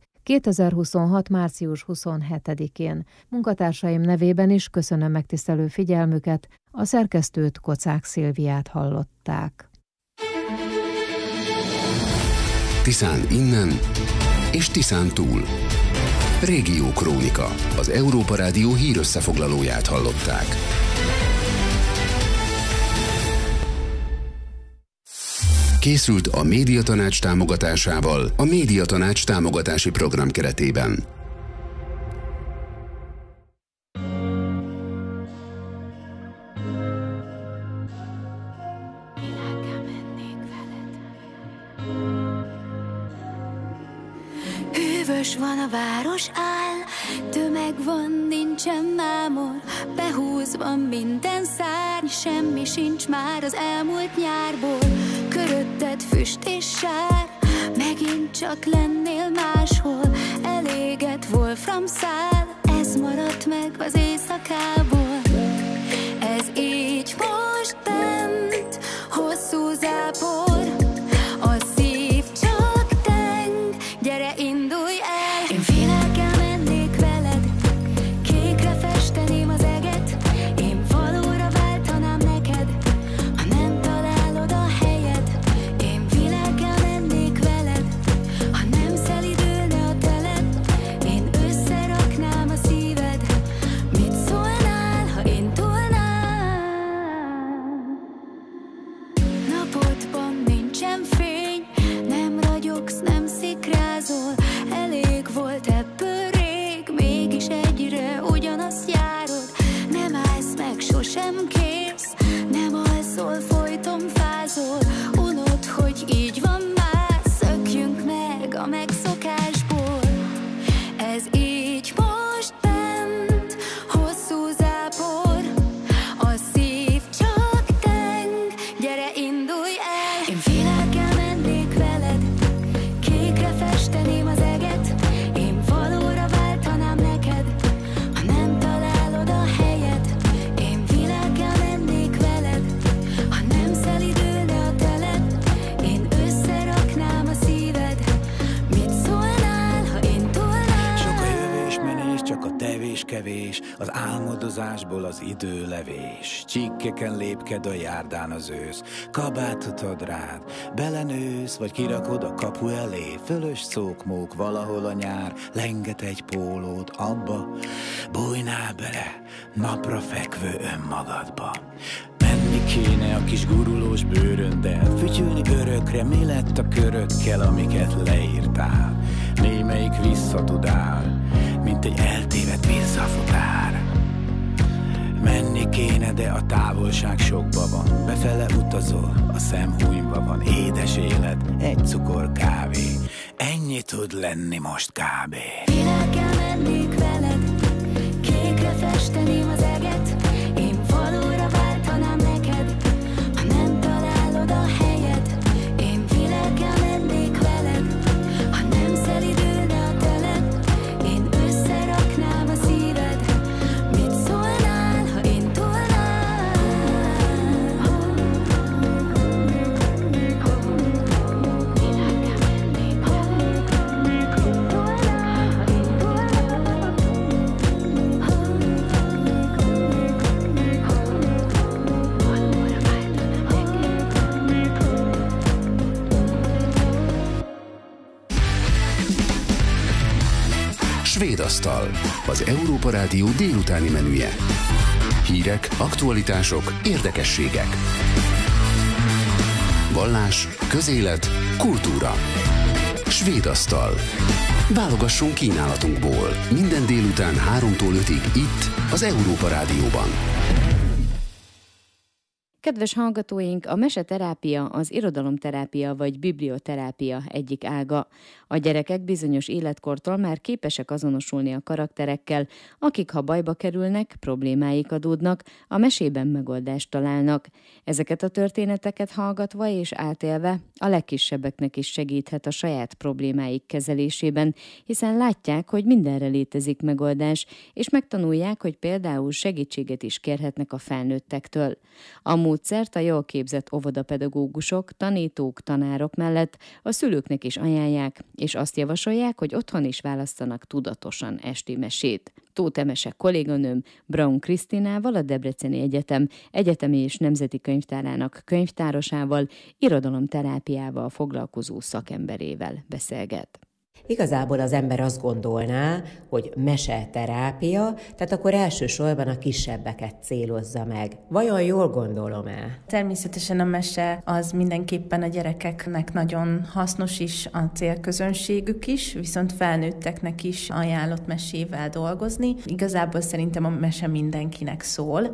2026. március 27-én. Munkatársaim nevében is köszönöm megtisztelő figyelmüket, a szerkesztőt, Kocák Szilviát hallották. Tiszán innen és Tiszán túl. Régiókrónika, az Európa Rádió hírösszefoglalóját hallották. Készült a Médiatanács támogatásával a Médiatanács támogatási program keretében. Hűvös van a város áll, tömeg van, nincsen mámor, behúzva minden szárny, semmi sincs már az elmúlt nyárból. Körötted füst és sár, megint csak lennél máshol, elégett Wolfram szál, ez maradt meg az éjszakából. Ez így most bent, hosszú zápor, a szív csak teng, gyere indulj el. Én félelkel mennék veled, kékre festeném az eget, én valóra váltanám neked, ha nem találod a helyed. Én félelkel mennék veled, ha nem szelidülne a teled, én összeraknám a szíved. Mit szólnál, ha én tolnám? Napodban nincsen fény, nem ragyogsz, nem szikrázol, elég volt ebből rég, mégis egyre ugyanazt járod. Nem állsz meg, sosem kész, nem alszol, folyton fázol, unod, hogy így van már, szökjünk meg a megszokásból. Ez így most bent, hosszú zápor, a szív csak teng, gyere indulj el. Én félelkel mennék veled, kékre festeném az eget, én valóra váltanám neked, ha nem találod a helyed. Én félelkel mennék veled, ha nem szelidülne a teled, én összeraknám a szíved. Mit szólnál, ha én tolnám? Sok a jövés, menés, csak a tevés kevés, az álmodozásból az időlevés. Csíkkeken lépked a járdán az ősz, kabátot ad rád, belenősz, vagy kirakod a kapu elé. Fölös szókmók valahol a nyár, lenget egy pólót, abba bújnál bele, napra fekvő önmagadba. Menni kéne a kis gurulós bőröndel, fütyülni örökre, mi lett a körökkel, amiket leírtál. Némelyik visszatudál, mint egy eltévedt visszafutár. Menni kéne, de a távolság sokba van, befele utazol, a szemhújba van, édes élet, egy cukor kávé, ennyi tud lenni most kb. Félelkel mennék veled, kékre festeném az eget, én valóra váltanám neked, ha nem találod a helyed. Én félelkel mennék veled, ha nem szelidülne a teled, én összeraknám a szíved. Mit szólnál, ha én tolnám? Félelkel mennék veled, Svédasztal, az Európa Rádió délutáni menüje. Hírek, aktualitások, érdekességek. Vallás, közélet, kultúra. Svédasztal. Válogassunk kínálatunkból. Minden délután 3-tól 5-ig itt, az Európa Rádióban. Kedves hallgatóink, a meseterápia az irodalomterápia vagy biblioterápia egyik ága. A gyerekek bizonyos életkortól már képesek azonosulni a karakterekkel, akik ha bajba kerülnek, problémáik adódnak, a mesében megoldást találnak. Ezeket a történeteket hallgatva és átélve a legkisebbeknek is segíthet a saját problémáik kezelésében, hiszen látják, hogy mindenre létezik megoldás, és megtanulják, hogy például segítséget is kérhetnek a felnőttektől. A módszert a jól képzett óvodapedagógusok, tanítók, tanárok mellett a szülőknek is ajánlják, és azt javasolják, hogy otthon is választanak tudatosan esti mesét. Tóth Emese kolléganőm Braun Krisztinával, a Debreceni Egyetem egyetemi és nemzeti könyvtárának könyvtárosával, irodalomterápiával foglalkozó szakemberével beszélget. Igazából az ember azt gondolná, hogy meseterápia, tehát akkor elsősorban a kisebbeket célozza meg. Vajon jól gondolom-e? Természetesen a mese az mindenképpen a gyerekeknek nagyon hasznos is, a célközönségük is, viszont felnőtteknek is ajánlott mesével dolgozni. Igazából szerintem a mese mindenkinek szól,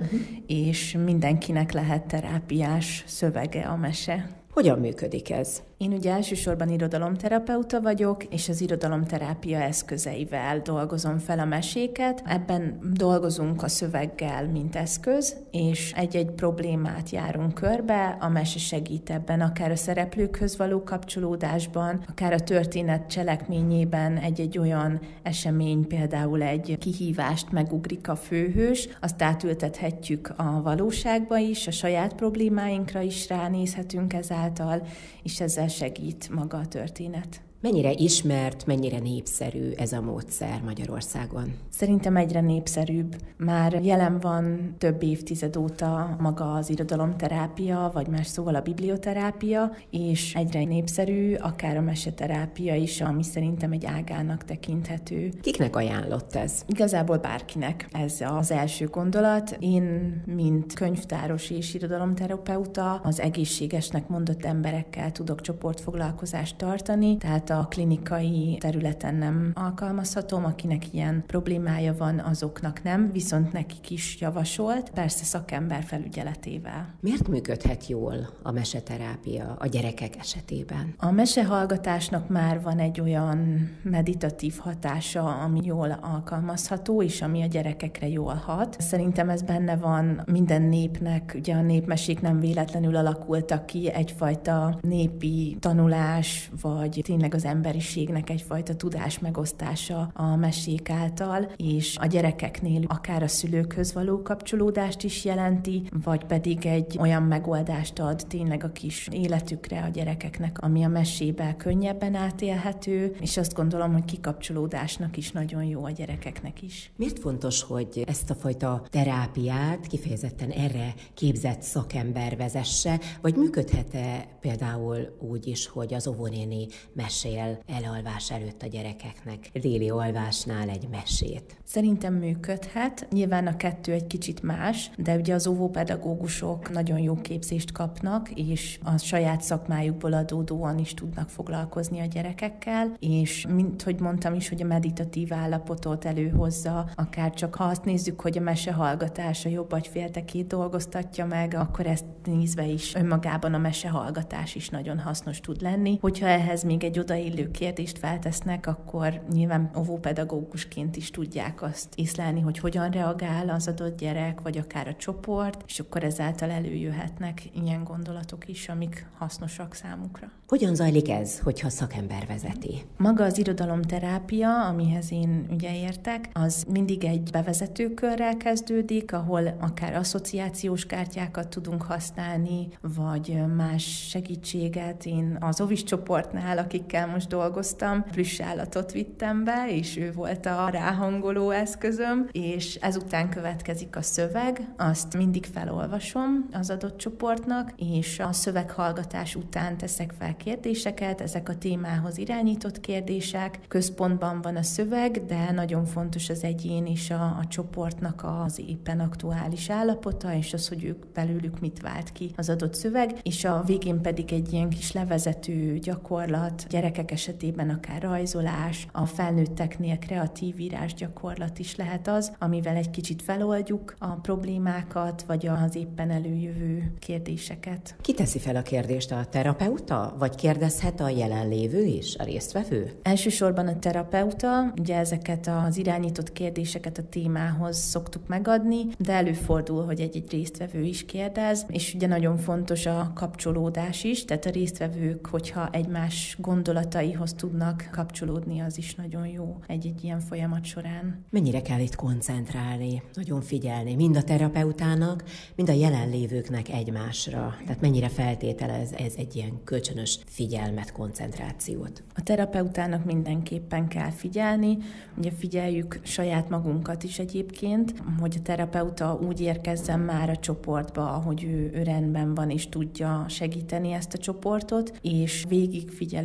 és mindenkinek lehet terápiás szövege a mese. Hogyan működik ez? Én ugye elsősorban irodalomterapeuta vagyok, és az irodalomterápia eszközeivel dolgozom fel a meséket. Ebben dolgozunk a szöveggel, mint eszköz, és egy-egy problémát járunk körbe. A mese segít ebben, akár a szereplőkhöz való kapcsolódásban, akár a történet cselekményében egy-egy olyan esemény, például egy kihívást megugrik a főhős, azt átültethetjük a valóságba is, a saját problémáinkra is ránézhetünk ezáltal, és ezzel segít maga a történet. Mennyire ismert, mennyire népszerű ez a módszer Magyarországon? Szerintem egyre népszerűbb. Már jelen van több évtized óta maga az irodalomterápia, vagy más szóval a biblioterápia, és egyre népszerű, akár a meseterápia is, ami szerintem egy ágának tekinthető. Kiknek ajánlott ez? Igazából bárkinek. Ez az első gondolat. Én, mint könyvtáros és irodalomterapeuta, az egészségesnek mondott emberekkel tudok csoportfoglalkozást tartani, tehát a klinikai területen nem alkalmazhatom, akinek ilyen problémája van, azoknak nem, viszont nekik is javasolt, persze szakember felügyeletével. Miért működhet jól a meseterápia a gyerekek esetében? A mesehallgatásnak már van egy olyan meditatív hatása, ami jól alkalmazható, és ami a gyerekekre jól hat. Szerintem ez benne van minden népnek, ugye a népmesék nem véletlenül alakultak ki, egyfajta népi tanulás, vagy tényleg az emberiségnek egyfajta tudás megosztása a mesék által, és a gyerekeknél akár a szülőkhöz való kapcsolódást is jelenti, vagy pedig egy olyan megoldást ad tényleg a kis életükre a gyerekeknek, ami a mesébe könnyebben átélhető, és azt gondolom, hogy kikapcsolódásnak is nagyon jó a gyerekeknek is. Miért fontos, hogy ezt a fajta terápiát kifejezetten erre képzett szakember vezesse, vagy működhet-e például úgy is, hogy az óvónéni mesél elalvás előtt a gyerekeknek déli alvásnál egy mesét? Szerintem működhet. Nyilván a kettő egy kicsit más, de ugye az óvópedagógusok nagyon jó képzést kapnak, és a saját szakmájukból adódóan is tudnak foglalkozni a gyerekekkel, és mint hogy mondtam is, hogy a meditatív állapotot előhozza, akár csak ha azt nézzük, hogy a mesehallgatás a jobb agyféltekét dolgoztatja meg, akkor ezt nézve is önmagában a mesehallgatás is nagyon hasznos tud lenni. Hogyha ehhez még egy odaillő kérdést feltesznek, akkor nyilván óvópedagógusként is tudják azt észlelni, hogy hogyan reagál az adott gyerek, vagy akár a csoport, és akkor ezáltal előjöhetnek ilyen gondolatok is, amik hasznosak számukra. Hogyan zajlik ez, hogyha szakember vezeti? Maga az irodalomterápia, amihez én ugye értek, az mindig egy bevezetőkörrel kezdődik, ahol akár asszociációs kártyákat tudunk használni, vagy más segítséget. Én az ovis csoportnál, akikkel most dolgoztam, plüss állatot vittem be, és ő volt a ráhangoló eszközöm, és ezután következik a szöveg, azt mindig felolvasom az adott csoportnak, és a szöveghallgatás után teszek fel kérdéseket, ezek a témához irányított kérdések, központban van a szöveg, de nagyon fontos az egyén és a csoportnak az éppen aktuális állapota, és az, hogy ők belőlük mit vált ki az adott szöveg, és a végén pedig egy ilyen kis levezető gyakorlat, gyerekek esetében akár rajzolás, a felnőtteknél kreatív írás gyakorlat is lehet az, amivel egy kicsit feloldjuk a problémákat, vagy az éppen előjövő kérdéseket. Ki teszi fel a kérdést, a terapeuta, vagy kérdezhet a jelenlévő is, a résztvevő? Elsősorban a terapeuta, ugye ezeket az irányított kérdéseket a témához szoktuk megadni, de előfordul, hogy egy résztvevő is kérdez, és ugye nagyon fontos a kapcsolódás is, tehát a résztvevők, hogyha egymás gondolataihoz tudnak kapcsolódni, az is nagyon jó egy ilyen folyamat során. Mennyire kell itt koncentrálni, nagyon figyelni, mind a terapeutának, mind a jelenlévőknek egymásra? Tehát mennyire feltételez ez egy ilyen kölcsönös figyelmet, koncentrációt? A terapeutának mindenképpen kell figyelni, ugye figyeljük saját magunkat is egyébként, hogy a terapeuta úgy érkezzen már a csoportba, hogy ő rendben van és tudja segíteni ezt a csoportot, és végig figyelünk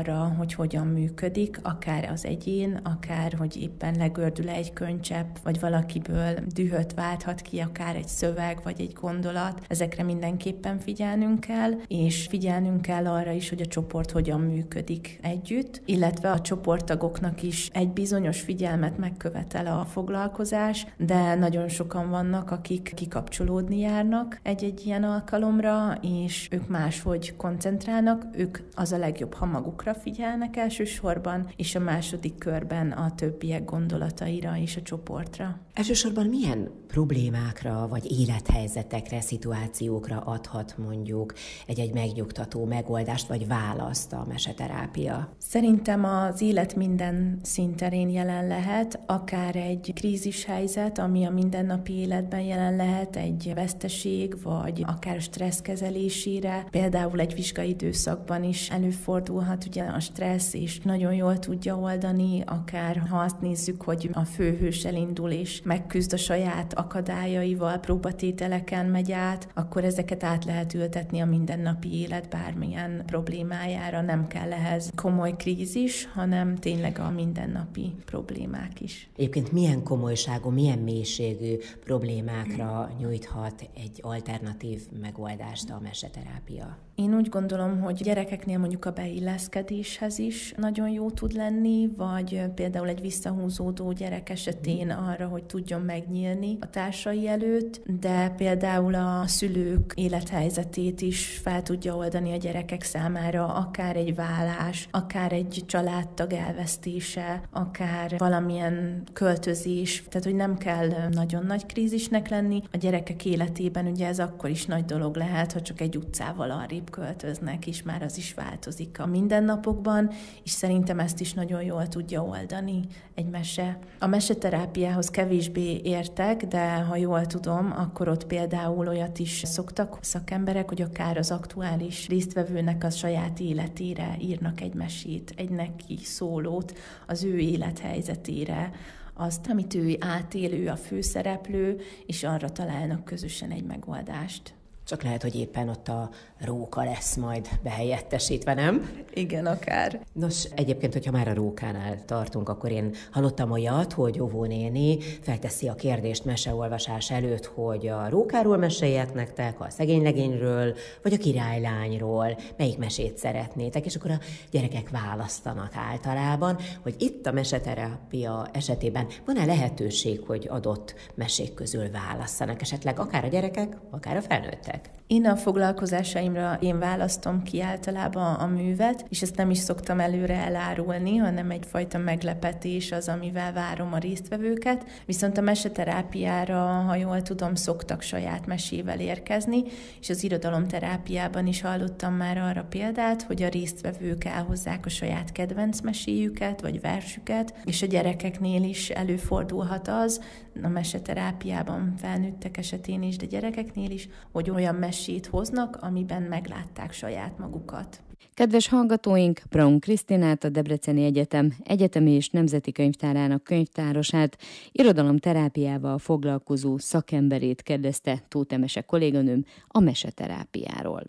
arra, hogy hogyan működik, akár az egyén, akár hogy éppen legördül egy könycsepp, vagy valakiből dühöt válthat ki, akár egy szöveg, vagy egy gondolat. Ezekre mindenképpen figyelnünk kell, és figyelnünk kell arra is, hogy a csoport hogyan működik együtt, illetve a csoporttagoknak is egy bizonyos figyelmet megkövetel a foglalkozás, de nagyon sokan vannak, akik kikapcsolódni járnak egy-egy ilyen alkalomra, és ők máshogy koncentrálnak, ők az a legjobb, ha magukra figyelnek elsősorban, és a második körben a többiek gondolataira és a csoportra. Elsősorban milyen problémákra, vagy élethelyzetekre, szituációkra adhat mondjuk egy megnyugtató megoldást, vagy választ a meseterápia? Szerintem az élet minden szinterén jelen lehet, akár egy krízishelyzet, ami a mindennapi életben jelen lehet, egy veszteség, vagy akár stressz kezelésére. Például egy vizsgai időszakban is előfordulhat ugye a stressz, és nagyon jól tudja oldani, akár ha azt nézzük, hogy a főhős elindul, és megküzd a saját akadályaival, próbatételeken megy át, akkor ezeket át lehet ültetni a mindennapi élet bármilyen problémájára. Nem kell ehhez komoly krízis, hanem tényleg a mindennapi problémák is. Egyébként milyen komolyságú, milyen mélységű problémákra nyújthat egy alternatív megoldást a meseterápia? Én úgy gondolom, hogy gyerekeknél mondjuk a beilleszkedéshez is nagyon jó tud lenni, vagy például egy visszahúzódó gyerek esetén arra, hogy tudjon megnyílni a társai előtt, de például a szülők élethelyzetét is fel tudja oldani a gyerekek számára, akár egy válás, akár egy családtag elvesztése, akár valamilyen költözés, tehát hogy nem kell nagyon nagy krízisnek lenni. A gyerekek életében ugye ez akkor is nagy dolog lehet, ha csak egy utcával arrébb költöznek, és már az is változik a mindennapokban, és szerintem ezt is nagyon jól tudja oldani egy mese. A meseterápiához kevésbé értek, de ha jól tudom, akkor ott például olyat is szoktak szakemberek, hogy akár az aktuális résztvevőnek a saját életére írnak egy mesét, egy neki szólót az ő élethelyzetére, azt, amit ő átél, ő a főszereplő, és arra találnak közösen egy megoldást. Csak lehet, hogy éppen ott a róka lesz majd behelyettesítve, nem? Igen, akár. Nos, egyébként, hogyha már a rókánál tartunk, akkor én hallottam olyat, hogy óvónéni felteszi a kérdést meseolvasás előtt, hogy a rókáról meséljek nektek, a szegénylegényről, vagy a királylányról, melyik mesét szeretnétek, és akkor a gyerekek választanak általában, hogy itt a meseterápia esetében van-e lehetőség, hogy adott mesék közül válasszanak, esetleg akár a gyerekek, akár a felnőttek? Én a foglalkozásaimra választom ki általában a művet, és ezt nem is szoktam előre elárulni, hanem egyfajta meglepetés az, amivel várom a résztvevőket. Viszont a meseterápiára, ha jól tudom, szoktak saját mesével érkezni, és az irodalomterápiában is hallottam már arra példát, hogy a résztvevők elhozzák a saját kedvenc meséjüket, vagy versüket, és a gyerekeknél is előfordulhat az, a meseterápiában felnőttek esetén is, de gyerekeknél is, hogy olyan mesét hoznak, amiben meglátták saját magukat. Kedves hallgatóink, Braun Krisztinát, a Debreceni Egyetem Egyetemi és Nemzeti Könyvtárának könyvtárosát, irodalomterápiával foglalkozó szakemberét kérdezte Tóth Emese kolléganőm a meseterápiáról.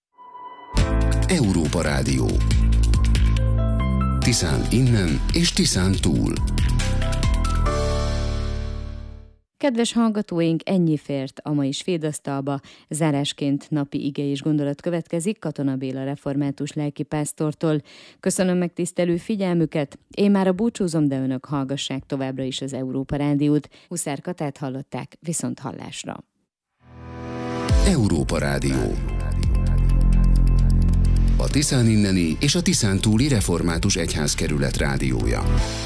Európa Rádió. Tiszán innen és Tiszán túl. Kedves hallgatóink, ennyi fért a mai svédasztalba. Zárásként napi ige és gondolat következik Katona Béla református lelkipásztortól. Köszönöm megtisztelő figyelmüket, én már búcsúzom, de önök hallgassák továbbra is az Európa Rádiót. Huszár Katát hallották, viszont hallásra. Európa Rádió. A Tiszán inneni és a Tiszán túli református egyházkerület rádiója.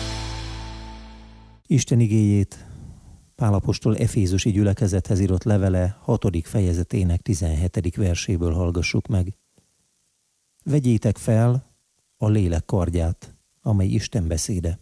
Isten igéjét Pál apostol efézusi gyülekezethez írott levele 6. fejezetének 17. verséből hallgassuk meg. Vegyétek fel a lélek kardját, amely Isten beszéde.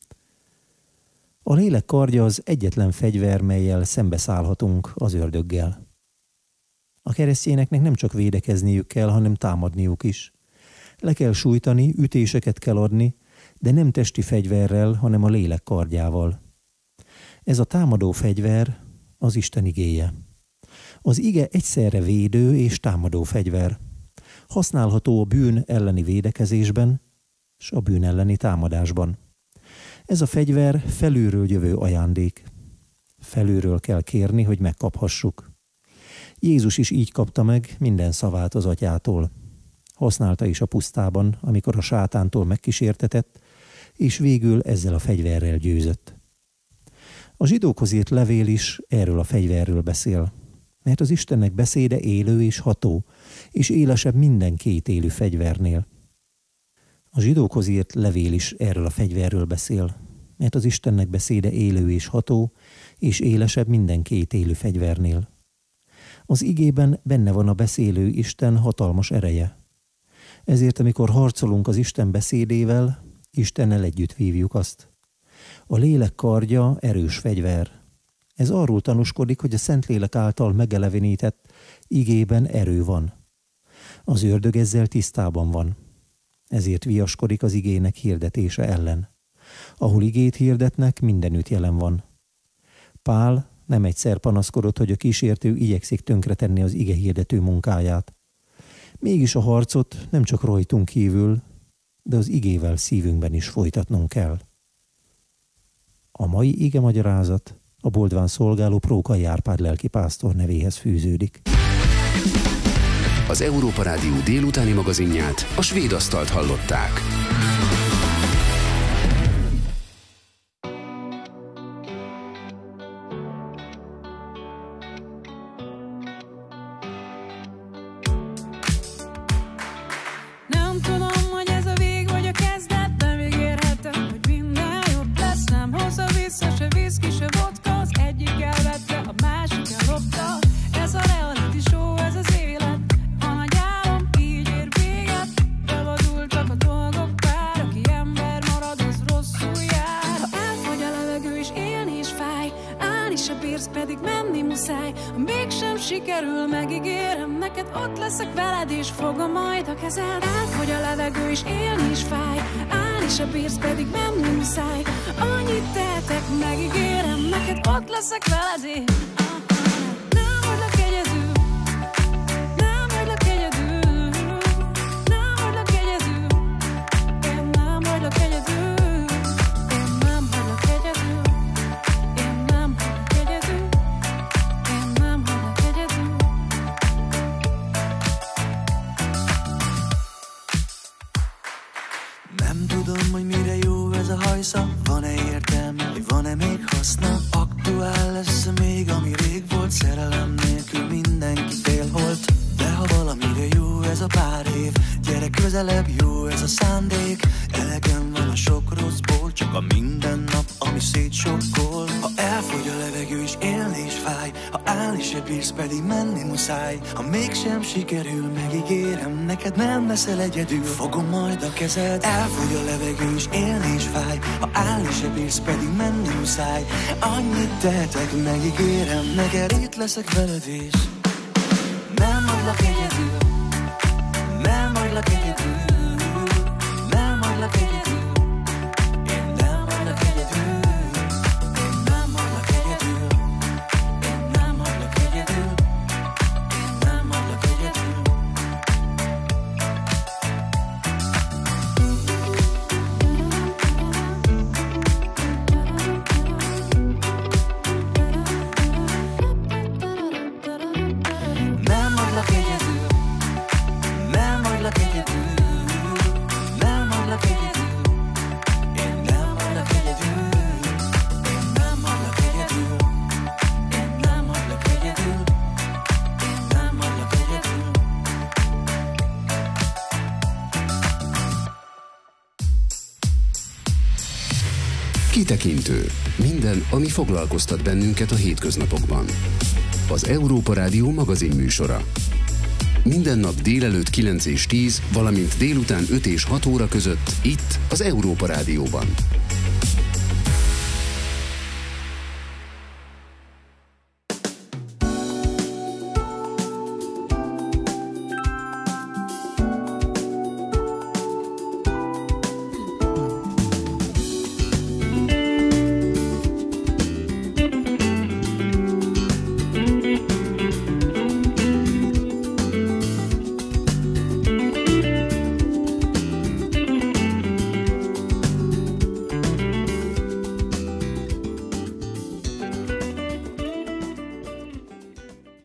A lélek kardja az egyetlen fegyver, mellyel szembeszállhatunk az ördöggel. A keresztényeknek nem csak védekezniük kell, hanem támadniuk is. Le kell sújtani, ütéseket kell adni, de nem testi fegyverrel, hanem a lélek kardjával. Ez a támadó fegyver az Isten igéje. Az ige egyszerre védő és támadó fegyver. Használható a bűn elleni védekezésben, s a bűn elleni támadásban. Ez a fegyver felülről jövő ajándék. Felülről kell kérni, hogy megkaphassuk. Jézus is így kapta meg minden szavát az Atyától. Használta is a pusztában, amikor a sátántól megkísértetett, és végül ezzel a fegyverrel győzött. A zsidókhoz írt levél is erről a fegyverről beszél, mert az Istennek beszéde élő és ható, és élesebb minden két élő fegyvernél. A zsidókhoz írt levél is erről a fegyverről beszél, mert az Istennek beszéde élő és ható, és élesebb minden két élő fegyvernél. Az igében benne van a beszélő Isten hatalmas ereje. Ezért, amikor harcolunk az Isten beszédével, Istennel együtt vívjuk azt. A lélek kardja erős fegyver. Ez arról tanúskodik, hogy a Szentlélek által megelevenített igében erő van. Az ördög ezzel tisztában van. Ezért viaskodik az igének hirdetése ellen. Ahol igét hirdetnek, mindenütt jelen van. Pál nem egyszer panaszkodott, hogy a kísértő igyekszik tönkretenni az ige hirdető munkáját. Mégis a harcot nem csak rajtunk kívül, de az igével szívünkben is folytatnunk kell. A mai ige magyarázat a Boldván szolgáló Prókai Árpád lelkipásztor nevéhez fűződik. Az Európa Rádió délutáni magazinját, a Svéd asztalt hallották. Nem tudom, hogy ez a vég vagy a kezdet, de ígérhetem, hogy minden jobb lesz. Nem hozza vissza se viszki, se vodka, az egyik elvette, a másik ellopta. Ez a reality show, ez az élet, a nagy álom így ér véget. Bevadultak a dolgok, pár, aki ember marad, az rosszul jár. Ha elfogy a levegő és élni is fáj, állni se bírsz, pedig menni muszáj. Ha mégsem sikerül, megígérem neked, ott leszek veled és fogom majd a kezed. Elfogy a levegő és élni is fáj, állni se bírsz, pedig menni muszáj. Annyit tehetek, megígérem neked, ott leszek veled és nem hagylak egyedül, nem hagylak egyedül, nem hagylak egyedül, én nem hagylak egyedül, én nem hagylak egyedül, én nem hagylak egyedül, én nem hagylak egyedül. Nem tudom, hogy mire jó ez a hajsza, van-e értelme, vagy van-e még haszna? Aktuál lesz még, ami rég volt, szerelem nélkül mindenki félholt. De ha valamire jó ez a pár év, gyere közelebb, jó ez a szándék. Elegem van a sok rosszból, csak a mindennap, ami szétsokkol. Ha elfogy a levegő és élni is fáj, ha állni se bírsz, pedig menni muszáj. Ha mégsem sikerül, megígérem neked, nem leszel egyedül, fogom majd a kezed. Elfogy a levegő és élni is fáj, ha állni se bírsz, pedig menni muszáj. Annyit tehetek, megígérem neked, itt leszek veled és nem hagylak egyedül, nem hagylak egyedül, nem hagylak egyedül, én nem hagylak egyedül, én nem hagylak egyedül, én nem hagylak egyedül, én nem hagylak egyedül. Nem hagylak egyedül, nem hagylak egyedül, nem hagylak egyedül, én nem hagylak egyedül, én nem hagylak egyedül, én nem hagylak egyedül, én nem hagylak egyedül. Kitekintő. Minden, ami foglalkoztat bennünket a hétköznapokban. Az Európa Rádió magazin műsora. Minden nap délelőtt 9 és 10, valamint délután 5 és 6 óra között itt az Európa Rádióban.